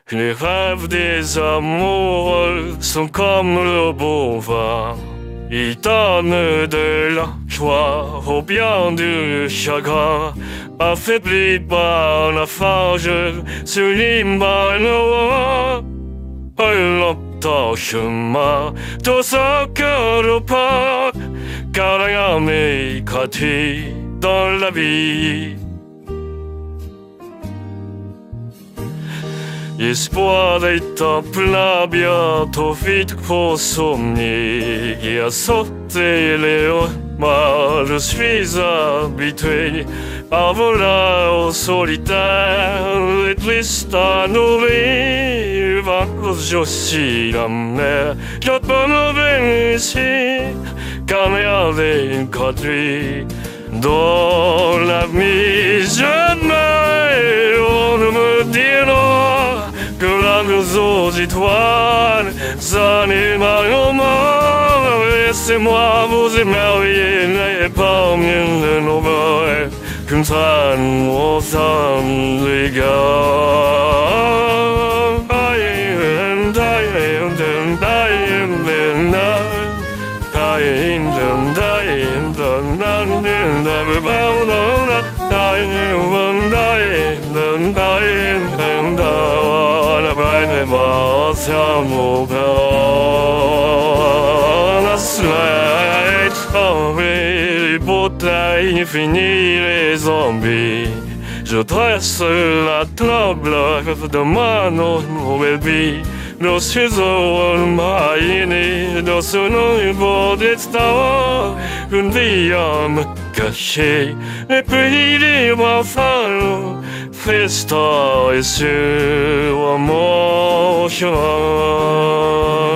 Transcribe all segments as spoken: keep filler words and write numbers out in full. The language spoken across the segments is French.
Les rêves des amoureux sont comme le bon vin. Ils donnent de la joie au bien du chagrin. Affaibli par la fange sur l'Himalaya. Elle entend chemin dans son cœur opaque, car rien n'est gratuit dans la vie. L'espoir est un plat bientôt vite consommé, qui a sauté les hauts. Je suis habitué à voler au solitaire et triste à nourrir. Je suis la mer, je peux me bénir, car rien n'est gratuit dans la vie. Jamais on ne me dira que la maison étoiles s'animent au monde. Laissez-moi vous émerveiller, n'ayez pas mieux de nos boys qu'une traîne au sein des gars. Fini les zombies. Je dresse la table de ma nouvelle vie. Dans ces eaux maïnées, dans ce nouveau destin, une vie à me cacher. Et puis libre enfin, festin est sur mon chemin.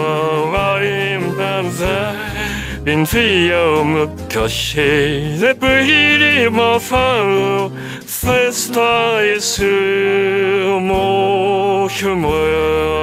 Une fille à me cacher, et puis libre enfin, festin est sur mon chemin.